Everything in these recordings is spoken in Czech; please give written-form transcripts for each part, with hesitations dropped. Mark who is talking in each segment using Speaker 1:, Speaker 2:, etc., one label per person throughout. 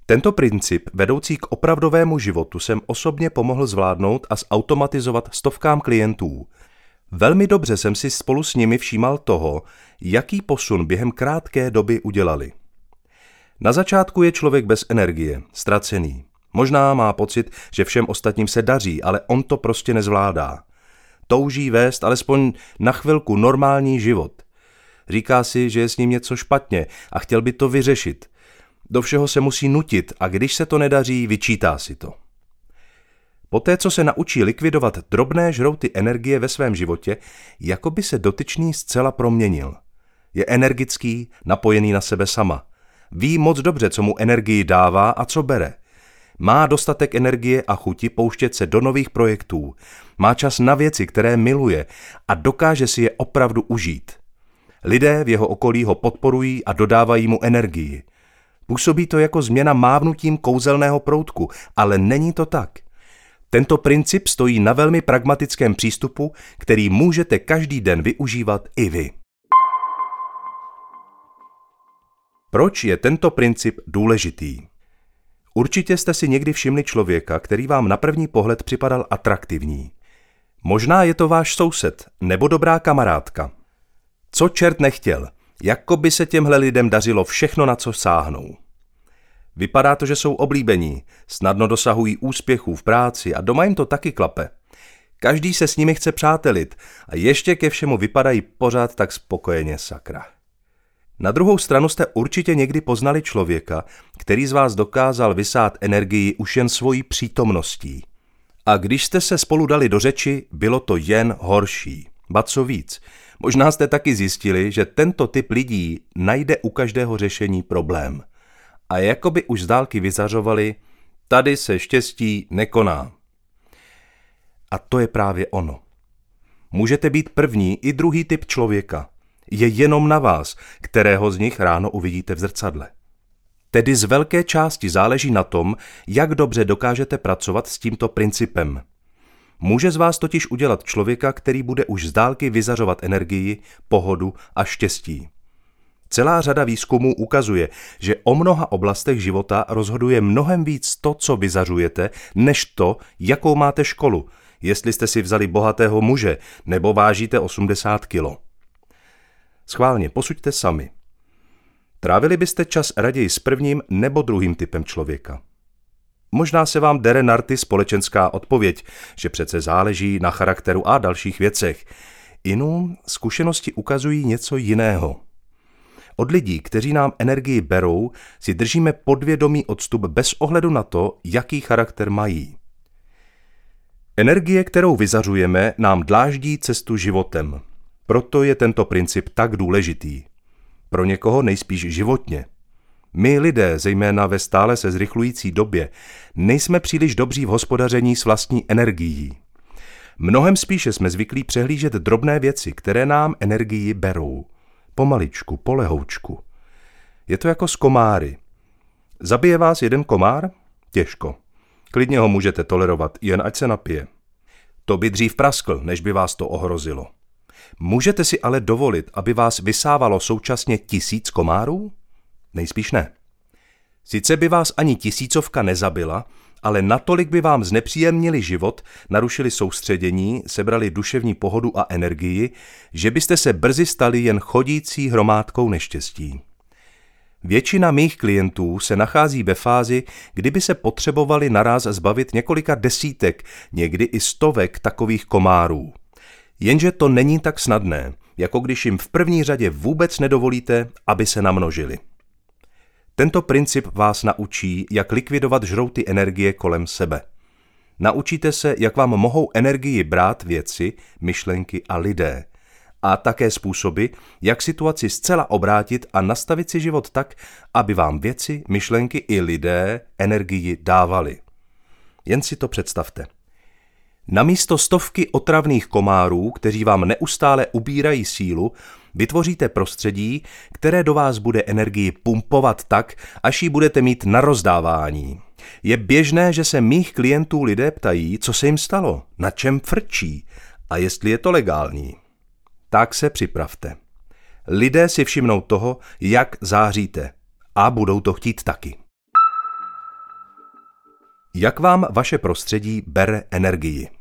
Speaker 1: Tento princip, vedoucí k opravdovému životu, jsem osobně pomohl zvládnout a zautomatizovat stovkám klientů. Velmi dobře jsem si spolu s nimi všímal toho, jaký posun během krátké doby udělali. Na začátku je člověk bez energie, ztracený. Možná má pocit, že všem ostatním se daří, ale on to prostě nezvládá. Touží vést alespoň na chvilku normální život. Říká si, že je s ním něco špatně a chtěl by to vyřešit. Do všeho se musí nutit a když se to nedaří, vyčítá si to. Poté, co se naučí likvidovat drobné žrouty energie ve svém životě, jako by se dotyčný zcela proměnil. Je energický, napojený na sebe sama. Ví moc dobře, co mu energii dává a co bere. Má dostatek energie a chuti pouštět se do nových projektů. Má čas na věci, které miluje a dokáže si je opravdu užít. Lidé v jeho okolí ho podporují a dodávají mu energii. Působí to jako změna mávnutím kouzelného proutku, ale není to tak. Tento princip stojí na velmi pragmatickém přístupu, který můžete každý den využívat i vy. Proč je tento princip důležitý? Určitě jste si někdy všimli člověka, který vám na první pohled připadal atraktivní. Možná je to váš soused nebo dobrá kamarádka. Co čert nechtěl, jako by se těmhle lidem dařilo všechno, na co sáhnou. Vypadá to, že jsou oblíbení, snadno dosahují úspěchů v práci a doma jim to taky klape. Každý se s nimi chce přátelit a ještě ke všemu vypadají pořád tak spokojeně, sakra. Na druhou stranu jste určitě někdy poznali člověka, který z vás dokázal vysát energii už jen svojí přítomností. A když jste se spolu dali do řeči, bylo to jen horší. Ba co víc, možná jste taky zjistili, že tento typ lidí najde u každého řešení problém. A jakoby už z dálky vyzařovali, tady se štěstí nekoná. A to je právě ono. Můžete být první i druhý typ člověka. Je jenom na vás, kterého z nich ráno uvidíte v zrcadle. Tedy z velké části záleží na tom, jak dobře dokážete pracovat s tímto principem. Může z vás totiž udělat člověka, který bude už z dálky vyzařovat energii, pohodu a štěstí. Celá řada výzkumů ukazuje, že o mnoha oblastech života rozhoduje mnohem víc to, co vyzařujete, než to, jakou máte školu, jestli jste si vzali bohatého muže nebo vážíte 80 kilo. Schválně, posuďte sami. Trávili byste čas raději s prvním nebo druhým typem člověka? Možná se vám dere na rty společenská odpověď, že přece záleží na charakteru a dalších věcech. Jiným zkušenosti ukazují něco jiného. Od lidí, kteří nám energii berou, si držíme podvědomý odstup bez ohledu na to, jaký charakter mají. Energie, kterou vyzařujeme, nám dláždí cestu životem. Proto je tento princip tak důležitý. Pro někoho nejspíš životně. My lidé, zejména ve stále se zrychlující době, nejsme příliš dobří v hospodaření s vlastní energií. Mnohem spíše jsme zvyklí přehlížet drobné věci, které nám energii berou. Pomaličku, polehoučku. Je to jako s komáry. Zabije vás jeden komár? Těžko. Klidně ho můžete tolerovat, jen ať se napije. To by dřív praskl, než by vás to ohrozilo. Můžete si ale dovolit, aby vás vysávalo současně 1000 komárů? Nejspíš ne. Sice by vás ani 1000 nezabila, ale natolik by vám znepříjemnili život, narušili soustředění, sebrali duševní pohodu a energii, že byste se brzy stali jen chodící hromádkou neštěstí. Většina mých klientů se nachází ve fázi, kdyby se potřebovali naráz zbavit několika desítek, někdy i stovek takových komárů. Jenže to není tak snadné, jako když jim v první řadě vůbec nedovolíte, aby se namnožili. Tento princip vás naučí, jak likvidovat žrouty energie kolem sebe. Naučíte se, jak vám mohou energii brát věci, myšlenky a lidé. A také způsoby, jak situaci zcela obrátit a nastavit si život tak, aby vám věci, myšlenky i lidé energii dávali. Jen si to představte. Namísto stovky otravných komárů, kteří vám neustále ubírají sílu, vytvoříte prostředí, které do vás bude energii pumpovat tak, až ji budete mít na rozdávání. Je běžné, že se mých klientů lidé ptají, co se jim stalo, na čem frčí a jestli je to legální. Tak se připravte. Lidé si všimnou toho, jak záříte a budou to chtít taky. Jak vám vaše prostředí bere energii?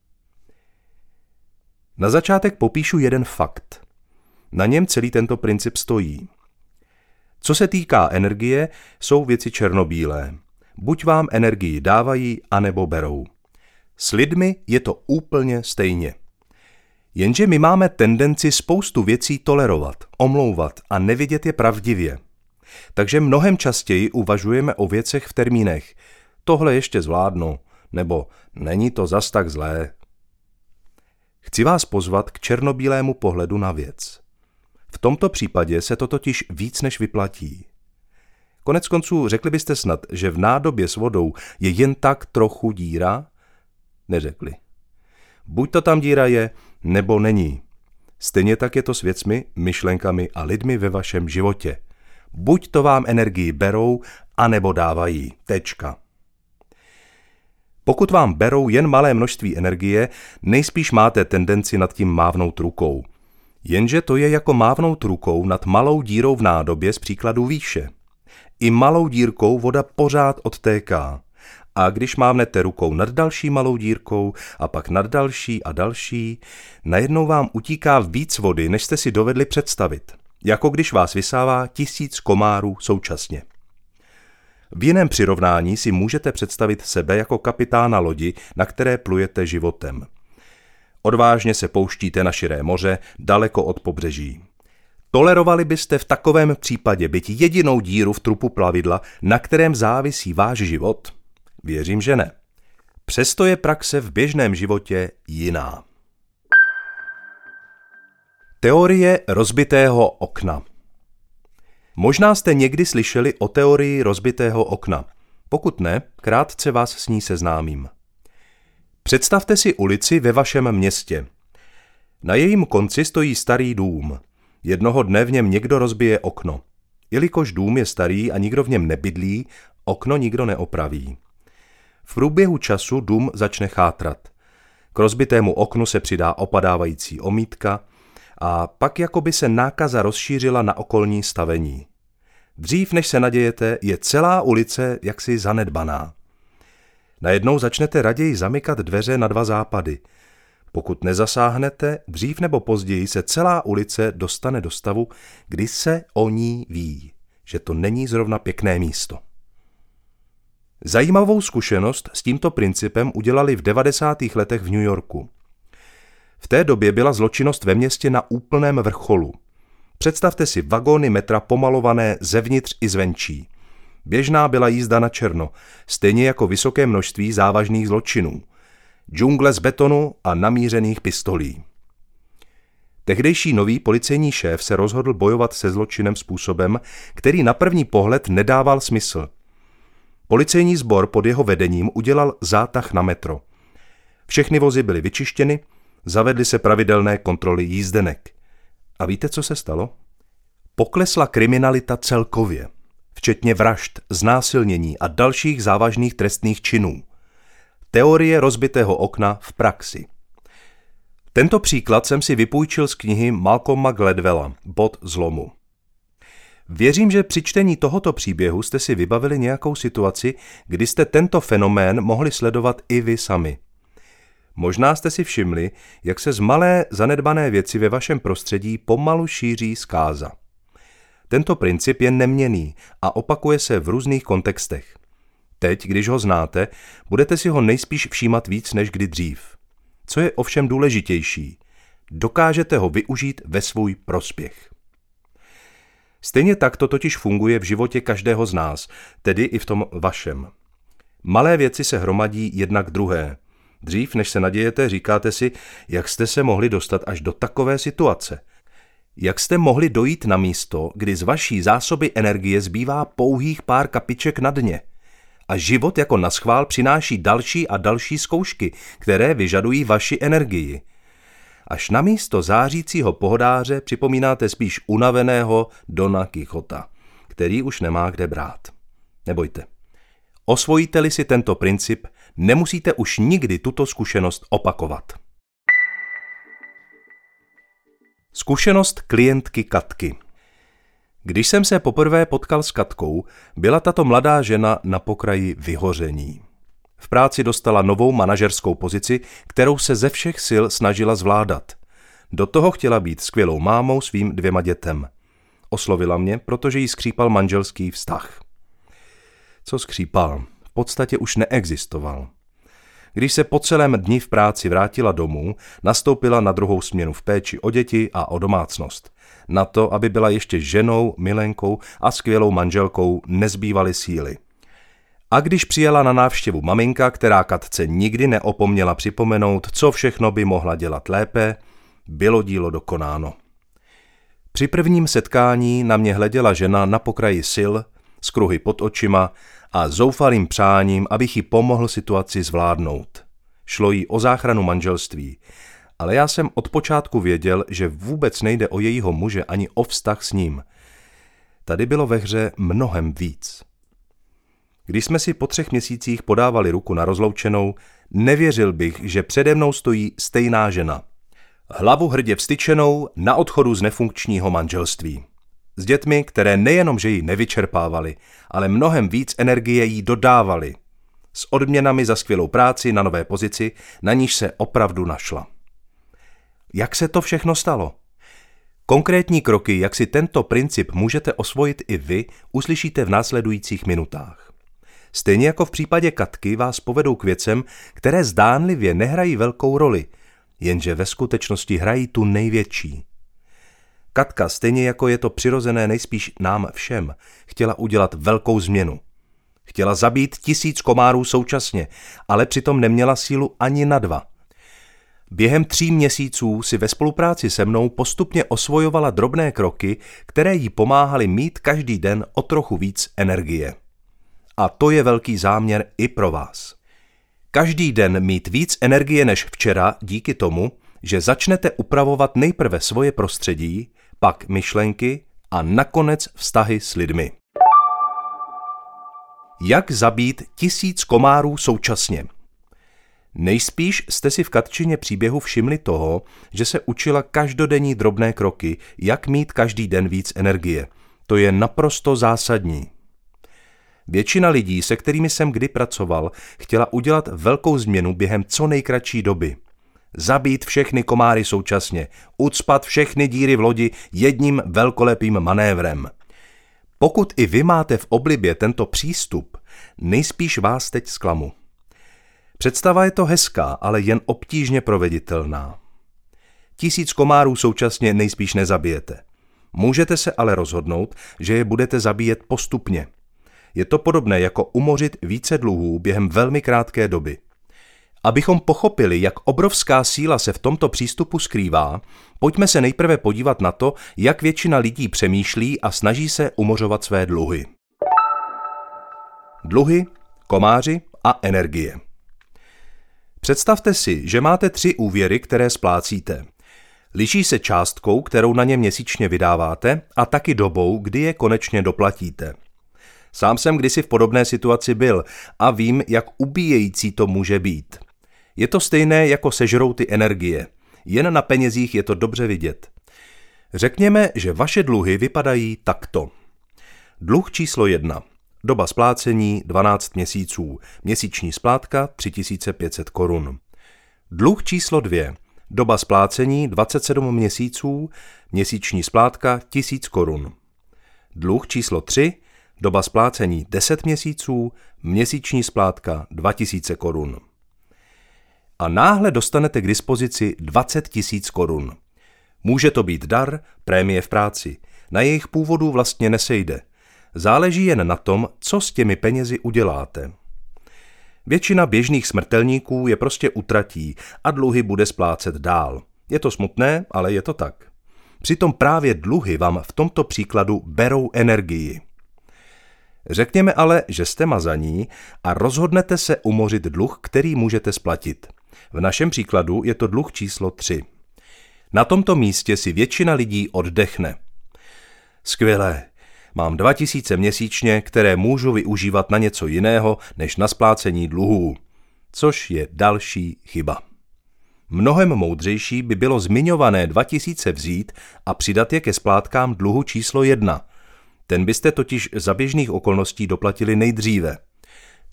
Speaker 1: Na začátek popíšu jeden fakt. Na něm celý tento princip stojí. Co se týká energie, jsou věci černobílé. Buď vám energii dávají, anebo berou. S lidmi je to úplně stejně. Jenže my máme tendenci spoustu věcí tolerovat, omlouvat a nevidět je pravdivě. Takže mnohem častěji uvažujeme o věcech v termínech tohle ještě zvládnu, nebo není to zas tak zlé. Chci vás pozvat k černobílému pohledu na věc. V tomto případě se to totiž víc než vyplatí. Koneckonců řekli byste snad, že v nádobě s vodou je jen tak trochu díra? Neřekli. Buď to tam díra je, nebo není. Stejně tak je to s věcmi, myšlenkami a lidmi ve vašem životě. Buď to vám energii berou, anebo dávají. Tečka. Pokud vám berou jen malé množství energie, nejspíš máte tendenci nad tím mávnout rukou. Jenže to je jako mávnout rukou nad malou dírou v nádobě z příkladu výše. I malou dírkou voda pořád odtéká. A když mávnete rukou nad další malou dírkou a pak nad další a další, najednou vám utíká víc vody, než jste si dovedli představit. Jako když vás vysává 1000 komárů současně. V jiném přirovnání si můžete představit sebe jako kapitána lodi, na které plujete životem. Odvážně se pouštíte na širé moře, daleko od pobřeží. Tolerovali byste v takovém případě byť jedinou díru v trupu plavidla, na kterém závisí váš život? Věřím, že ne. Přesto je praxe v běžném životě jiná. Teorie rozbitého okna. Možná jste někdy slyšeli o teorii rozbitého okna. Pokud ne, krátce vás s ní seznámím. Představte si ulici ve vašem městě. Na jejím konci stojí starý dům. Jednoho dne v něm někdo rozbije okno. Jelikož dům je starý a nikdo v něm nebydlí, okno nikdo neopraví. V průběhu času dům začne chátrat. K rozbitému oknu se přidá opadávající omítka a pak jakoby se nákaza rozšířila na okolní stavení. Dřív než se nadějete, je celá ulice jaksi zanedbaná. Najednou začnete raději zamykat dveře na 2 západy. Pokud nezasáhnete, dřív nebo později se celá ulice dostane do stavu, kdy se o ní ví, že to není zrovna pěkné místo. Zajímavou zkušenost s tímto principem udělali v 90. letech v New Yorku. V té době byla zločinnost ve městě na úplném vrcholu. Představte si vagóny metra pomalované zevnitř i zvenčí. Běžná byla jízda na černo, stejně jako vysoké množství závažných zločinů. Džungle z betonu a namířených pistolí. Tehdejší nový policejní šéf se rozhodl bojovat se zločinem způsobem, který na první pohled nedával smysl. Policejní sbor pod jeho vedením udělal zátah na metro. Všechny vozy byly vyčištěny, zavedly se pravidelné kontroly jízdenek. A víte, co se stalo? Poklesla kriminalita celkově, včetně vražd, znásilnění a dalších závažných trestných činů. Teorie rozbitého okna v praxi. Tento příklad jsem si vypůjčil z knihy Malcolma Gladwella Bod zlomu. Věřím, že při čtení tohoto příběhu jste si vybavili nějakou situaci, kdy jste tento fenomén mohli sledovat i vy sami. Možná jste si všimli, jak se z malé zanedbané věci ve vašem prostředí pomalu šíří zkáza. Tento princip je neměnný a opakuje se v různých kontextech. Teď, když ho znáte, budete si ho nejspíš všímat víc než kdy dřív. Co je ovšem důležitější, dokážete ho využít ve svůj prospěch. Stejně tak to totiž funguje v životě každého z nás, tedy i v tom vašem. Malé věci se hromadí jedna k druhé. Dřív, než se nadějete, říkáte si, jak jste se mohli dostat až do takové situace. Jak jste mohli dojít na místo, kdy z vaší zásoby energie zbývá pouhých pár kapiček na dně. A život jako naschvál přináší další a další zkoušky, které vyžadují vaši energii. Až na místo zářícího pohodáře připomínáte spíš unaveného Dona Kichota, který už nemá kde brát. Nebojte. Osvojíte-li si tento princip, nemusíte už nikdy tuto zkušenost opakovat. Zkušenost klientky Katky. Když jsem se poprvé potkal s Katkou, byla tato mladá žena na pokraji vyhoření. V práci dostala novou manažerskou pozici, kterou se ze všech sil snažila zvládat. Do toho chtěla být skvělou mámou svým 2 dětem. Oslovila mě, protože jí skřípal manželský vztah. Co skřípal? V podstatě už neexistoval. Když se po celém dni v práci vrátila domů, nastoupila na druhou směnu v péči o děti a o domácnost. Na to, aby byla ještě ženou, milenkou a skvělou manželkou, nezbývaly síly. A když přijela na návštěvu maminka, která Katce nikdy neopomněla připomenout, co všechno by mohla dělat lépe, bylo dílo dokonáno. Při prvním setkání na mě hleděla žena na pokraji sil, s kruhy pod očima a zoufalým přáním, abych jí pomohl situaci zvládnout. Šlo jí o záchranu manželství, ale já jsem od počátku věděl, že vůbec nejde o jejího muže ani o vztah s ním. Tady bylo ve hře mnohem víc. Když jsme si po 3 měsících podávali ruku na rozloučenou, nevěřil bych, že přede mnou stojí stejná žena. Hlavu hrdě vztyčenou na odchodu z nefunkčního manželství. S dětmi, které nejenom, že ji nevyčerpávaly, ale mnohem víc energie jí dodávaly. S odměnami za skvělou práci na nové pozici, na níž se opravdu našla. Jak se to všechno stalo? Konkrétní kroky, jak si tento princip můžete osvojit i vy, uslyšíte v následujících minutách. Stejně jako v případě Katky vás povedou k věcem, které zdánlivě nehrají velkou roli, jenže ve skutečnosti hrají tu největší. Katka, stejně jako je to přirozené nejspíš nám všem, chtěla udělat velkou změnu. Chtěla zabít 1000 komárů současně, ale přitom neměla sílu ani na 2. Během 3 měsíců si ve spolupráci se mnou postupně osvojovala drobné kroky, které jí pomáhaly mít každý den o trochu víc energie. A to je velký záměr i pro vás. Každý den mít víc energie než včera díky tomu, že začnete upravovat nejprve svoje prostředí, pak myšlenky a nakonec vztahy s lidmi. Jak zabít 1000 komárů současně? Nejspíš jste si v Katčině příběhu všimli toho, že se učila každodenní drobné kroky, jak mít každý den víc energie. To je naprosto zásadní. Většina lidí, se kterými jsem kdy pracoval, chtěla udělat velkou změnu během co nejkratší doby. Zabít všechny komáry současně, ucpat všechny díry v lodi jedním velkolepým manévrem. Pokud i vy máte v oblibě tento přístup, nejspíš vás teď zklamu. Představa je to hezká, ale jen obtížně proveditelná. 1000 komárů současně nejspíš nezabijete. Můžete se ale rozhodnout, že je budete zabíjet postupně. Je to podobné jako umořit více dluhů během velmi krátké doby. Abychom pochopili, jak obrovská síla se v tomto přístupu skrývá, pojďme se nejprve podívat na to, jak většina lidí přemýšlí a snaží se umořovat své dluhy. Dluhy, komáři a energie. Představte si, že máte 3 úvěry, které splácíte. Liší se částkou, kterou na ně měsíčně vydáváte, a taky dobou, kdy je konečně doplatíte. Sám jsem kdysi v podobné situaci byl a vím, jak ubíjející to může být. Je to stejné jako sežrouty energie. Jen na penězích je to dobře vidět. Řekněme, že vaše dluhy vypadají takto. Dluh číslo 1. Doba splácení 12 měsíců. Měsíční splátka 3500 korun. Dluh číslo 2. Doba splácení 27 měsíců. Měsíční splátka 1000 korun. Dluh číslo 3. Doba splácení 10 měsíců. Měsíční splátka 2000 korun. A náhle dostanete k dispozici 20 000 korun. Může to být dar, prémie v práci. Na jejich původu vlastně nesejde. Záleží jen na tom, co s těmi penězi uděláte. Většina běžných smrtelníků je prostě utratí a dluhy bude splácet dál. Je to smutné, ale je to tak. Přitom právě dluhy vám v tomto příkladu berou energii. Řekněme ale, že jste mazaní a rozhodnete se umořit dluh, který můžete splatit. V našem příkladu je to dluh číslo 3. Na tomto místě si většina lidí oddechne. Skvělé, mám 2000 měsíčně, které můžu využívat na něco jiného, než na splácení dluhů. Což je další chyba. Mnohem moudřejší by bylo zmiňované 2000 vzít a přidat je ke splátkám dluhu číslo 1. Ten byste totiž za běžných okolností doplatili nejdříve.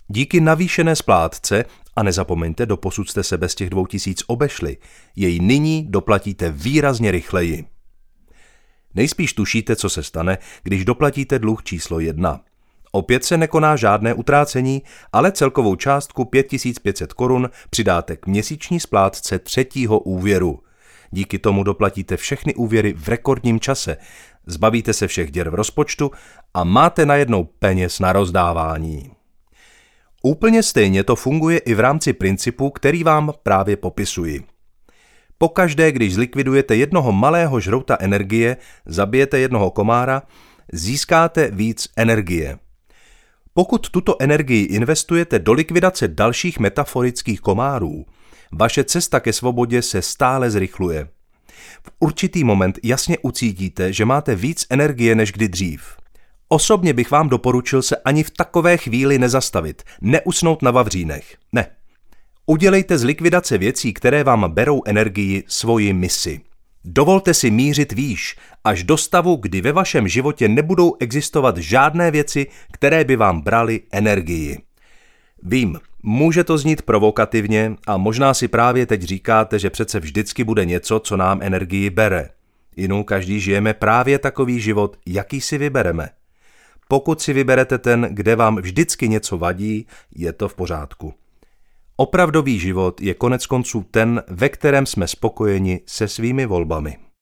Speaker 1: Díky navýšené splátce, a nezapomeňte, doposud jste se bez těch 2000 obešli, jej nyní doplatíte výrazně rychleji. Nejspíš tušíte, co se stane, když doplatíte dluh číslo 1. Opět se nekoná žádné utrácení, ale celkovou částku 5500 korun přidáte k měsíční splátce 3. úvěru. Díky tomu doplatíte všechny úvěry v rekordním čase, zbavíte se všech děr v rozpočtu a máte najednou peněz na rozdávání. Úplně stejně to funguje i v rámci principu, který vám právě popisuji. Pokaždé, když zlikvidujete jednoho malého žrouta energie, zabijete jednoho komára, získáte víc energie. Pokud tuto energii investujete do likvidace dalších metaforických komárů, vaše cesta ke svobodě se stále zrychluje. V určitý moment jasně ucítíte, že máte víc energie než kdy dřív. Osobně bych vám doporučil se ani v takové chvíli nezastavit, neusnout na vavřínech. Ne. Udělejte z likvidace věcí, které vám berou energii, svoji misi. Dovolte si mířit výš, až do stavu, kdy ve vašem životě nebudou existovat žádné věci, které by vám braly energii. Vím, může to znít provokativně a možná si právě teď říkáte, že přece vždycky bude něco, co nám energii bere. Jinou každý žijeme právě takový život, jaký si vybereme. Pokud si vyberete ten, kde vám vždycky něco vadí, je to v pořádku. Opravdový život je koneckonců ten, ve kterém jsme spokojeni se svými volbami.